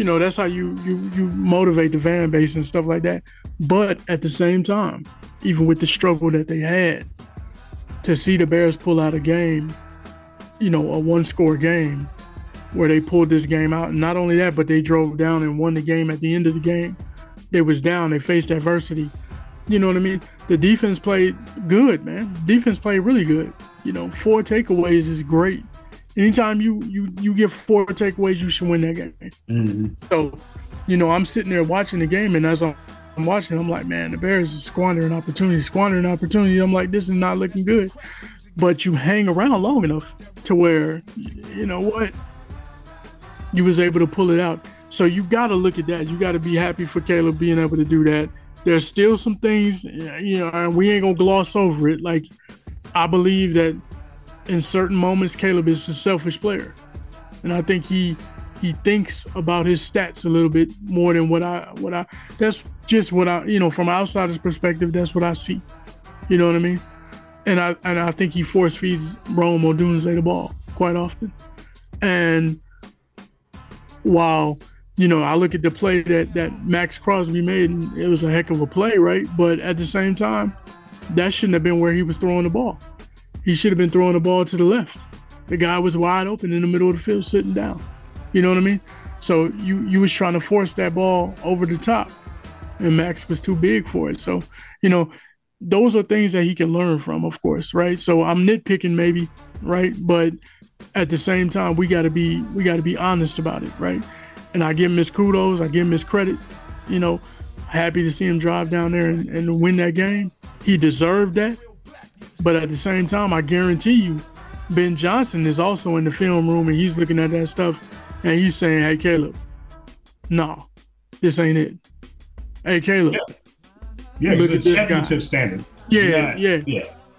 motivate the fan base and stuff like that. But at the same time, even with the struggle that they had, to see the Bears pull out a game, you know, a 1-score game where they pulled this game out. And not only that, but they drove down and won the game at the end of the game. They was down. They faced adversity. You know what I mean? The defense played good, man. Defense played really good. You know, 4 takeaways is great. Anytime you get 4 takeaways, you should win that game. Mm-hmm. So, you know, I'm sitting there watching the game, and as I'm watching, I'm like, man, the Bears are squandering opportunity. I'm like, this is not looking good. But you hang around long enough to where, you know what, you was able to pull it out. So you got to look at that. You got to be happy for Caleb being able to do that. There's still some things, you know, and we ain't going to gloss over it. Like, I believe that in certain moments, Caleb is a selfish player. And I think he thinks about his stats a little bit more than what I that's just what I, you know, from an outsider's perspective, that's what I see. You know what I mean? And I think he force feeds Rome Odunze the ball quite often. And while, you know, I look at the play that Max Crosby made, and it was a heck of a play, right? But at the same time, that shouldn't have been where he was throwing the ball. He should have been throwing the ball to the left. The guy was wide open in the middle of the field sitting down. You know what I mean? So you was trying to force that ball over the top, and Max was too big for it. So, you know, those are things that he can learn from, of course, right? So I'm nitpicking maybe, right? But at the same time, we gotta be honest about it, right? And I give him his kudos, I give him his credit. You know, happy to see him drive down there and win that game. He deserved that. But at the same time, I guarantee you, Ben Johnson is also in the film room and he's looking at that stuff and he's saying, hey, Caleb, no, this ain't it. Hey, Caleb. Yeah, look at it's this championship guy. standard. Yeah.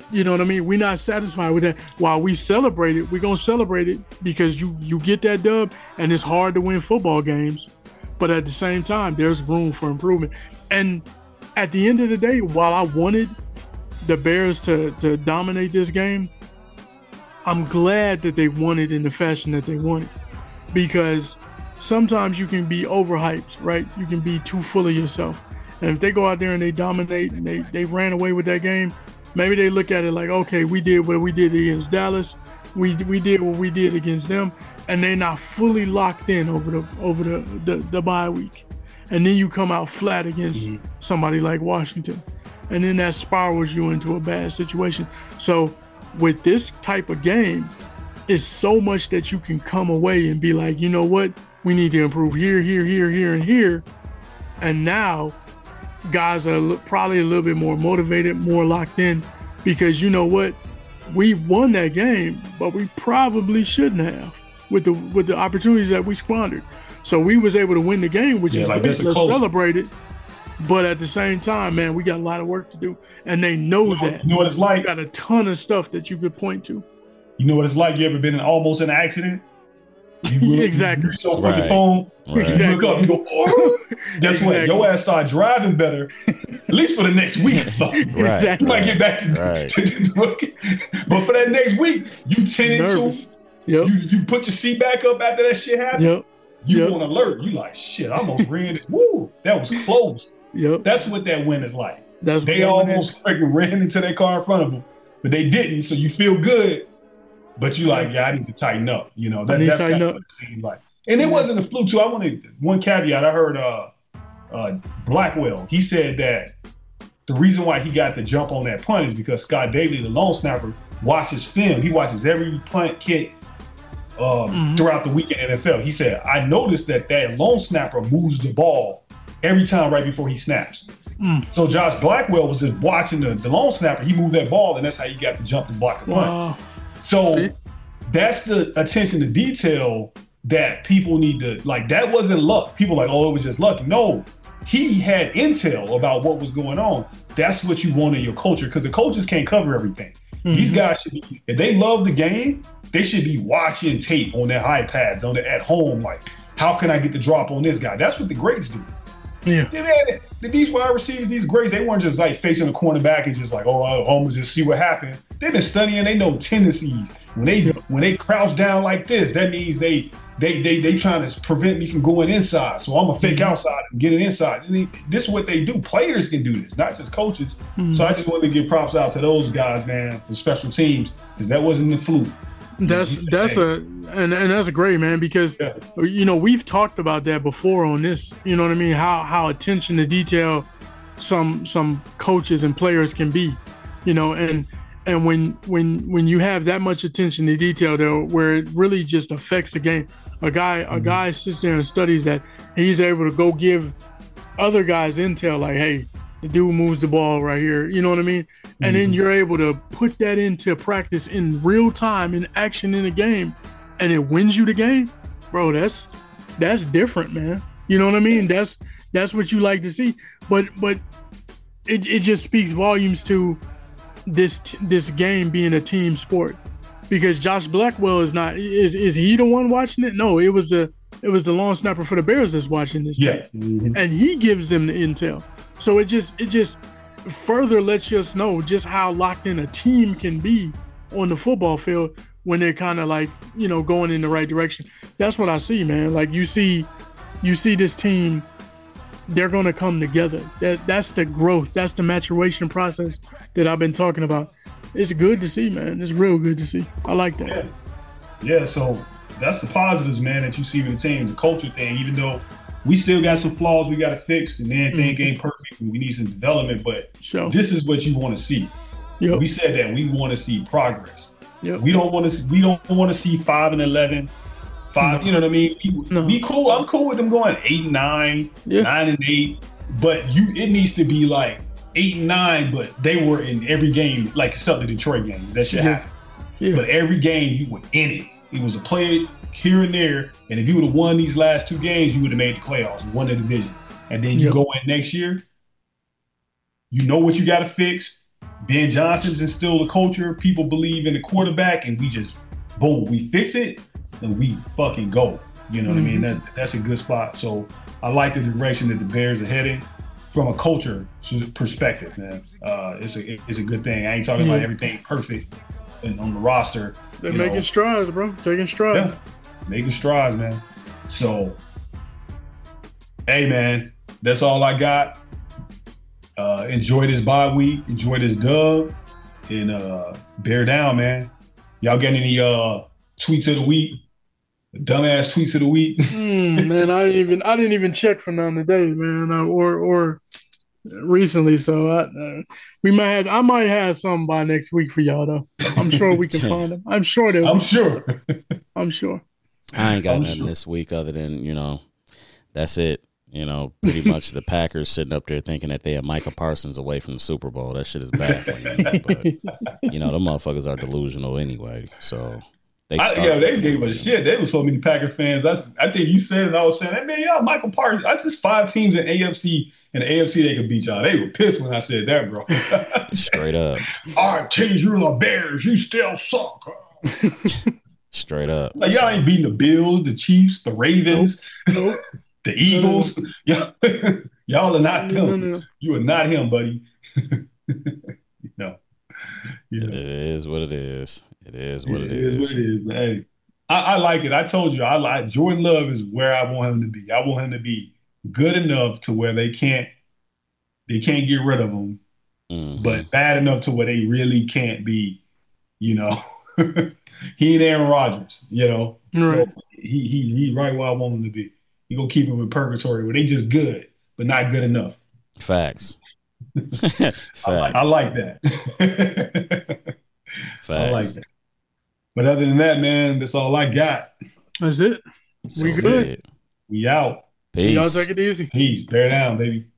You know what I mean? We're not satisfied with that. While we celebrate it, we're gonna celebrate it because you get that dub, and it's hard to win football games. But at the same time, there's room for improvement. And at the end of the day, while I wanted the Bears to dominate this game, I'm glad that they won it in the fashion that they won it. Because sometimes you can be overhyped, right? You can be too full of yourself. And if they go out there and they dominate and they ran away with that game, maybe they look at it like, okay, we did what we did against Dallas. We did what we did against them, and they're not fully locked in over the bye week. And then you come out flat against somebody like Washington. And then that spirals you into a bad situation. So with this type of game, it's so much that you can come away and be like, you know what? We need to improve here, here, here, here, and here. And now guys are probably a little bit more motivated, more locked in, because you know what? We won that game, but we probably shouldn't have with the opportunities that we squandered. So we was able to win the game, which is like, let's celebrate it. But at the same time, man, we got a lot of work to do, and they know that. You know what it's like? You got a ton of stuff that you could point to. You know what it's like? You ever been almost in an accident? Exactly. You reach over on your phone. Right. You look up. You go, oh. Guess what? Your ass start driving better, at least for the next week or something. Right. Exactly. You might get back to but for that next week, you 10 and 2. Yep. You put your seat back up after that shit happened. Yep. You on alert. You like, shit, I almost ran it. Woo, that was close. Yep. That's what that win is like. They almost freaking ran into that car in front of them, but they didn't. So you feel good, but you like, yeah, I need to tighten up. You know, that's kind of what it seemed like. And it wasn't a fluke too. I wanted one caveat. I heard Blackwell. He said that the reason why he got the jump on that punt is because Scott Daly, the long snapper, watches film. He watches every punt kick throughout the week in NFL. He said, I noticed that long snapper moves the ball every time right before he snaps. So Josh Blackwell was just watching the long snapper. He moved that ball, and that's how he got the jump and block the punt. Wow. So that's the attention to detail that people need to, like, that wasn't luck. People like, oh, it was just luck. No, he had intel about what was going on. That's what you want in your culture, because the coaches can't cover everything. These guys should be, if they love the game, they should be watching tape on their iPads, at home, like, how can I get the drop on this guy? That's what the greats do. Yeah. These wide receivers, these greats, they weren't just like facing a cornerback and just like, oh, I'm gonna just see what happened. They've been studying. They know tendencies. When they crouch down like this, that means they trying to prevent me from going inside. So I'm gonna fake outside and get it inside. And this is what they do. Players can do this, not just coaches. So I just wanted to give props out to those guys, man, for special teams, because that wasn't the fluke. That's great, man, because we've talked about that before on this. You know what I mean? How attention to detail some coaches and players can be, and when you have that much attention to detail there, where it really just affects the game. A guy sits there and studies that, and he's able to go give other guys intel like, hey, the dude moves the ball right here. You know what I mean? And then you're able to put that into practice in real time, in action in a game, and it wins you the game. Bro, that's different, man. You know what I mean? That's what you like to see. But it just speaks volumes to this game being a team sport. Because Josh Blackwell is he the one watching it? No, it was the long snapper for the Bears that's watching this game. And he gives them the intel. So it just further lets us know just how locked in a team can be on the football field when they're kind of like, going in the right direction. That's what I see, man. Like you see this team, they're going to come together. That's the growth. That's the maturation process that I've been talking about. It's good to see, man. It's real good to see. I like that. Yeah, so that's the positives, man, that you see with the team, the culture thing, even though we still got some flaws we got to fix, and everything ain't perfect, and we need some development, but this is what you want to see. We said that we want to see progress. We don't want to see 5-11, 5. You know what I mean? Be cool. I'm cool with them going 8-9, 9-8, but it needs to be like 8-9, but they were in every game, like some of the Detroit games. That should happen. But every game you were in it. It was a play here and there, and if you would have won these last 2 games, you would have made the playoffs, won the division. And then you go in next year, you know what you got to fix. Ben Johnson's instilled a culture. People believe in the quarterback, and we just boom, we fix it and we fucking go. You know what I mean? That's a good spot. So I like the direction that the Bears are heading from a culture perspective, man. It's a good thing. I ain't talking about everything perfect on the roster. They're making strides, bro. Taking strides. Yeah, making strides, man. So, hey, man, that's all I got. Enjoy this bye week. Enjoy this dub. And bear down, man. Y'all got any tweets of the week? Dumbass tweets of the week? Man, I didn't even check for none today, man, or recently. So I might have some by next week for y'all though. I'm sure we can find them. I'm sure. I'm sure. I ain't got nothing this week other than that's it. Pretty much the Packers sitting up there thinking that they have Micah Parsons away from the Super Bowl. That shit is bad for me. But the motherfuckers are delusional anyway. So. They gave us shit. There was so many Packer fans. I think you said it. I was saying, hey, man, y'all Michael Parsons. That's just 5 teams in AFC. In the AFC, they could beat y'all. They were pissed when I said that, bro. Straight up. All right, teams, you're the Bears. You still suck. Straight up. Like, y'all ain't beating the Bills, the Chiefs, the Ravens, nope. The Eagles. Y'all are not them. No. You are not him, buddy. It is what it is. It is what it is. But hey, I like it. I told you, I like Jordan Love is where I want him to be. I want him to be good enough to where they can't get rid of him, but bad enough to where they really can't be. He ain't Aaron Rodgers. Right. So he right where I want him to be. You gonna keep him in purgatory where they just good, but not good enough. Facts. I like that. Facts. I like that. But other than that, man, that's all I got. That's it. We good. We out. Peace. Y'all take it easy. Peace. Bear down, baby.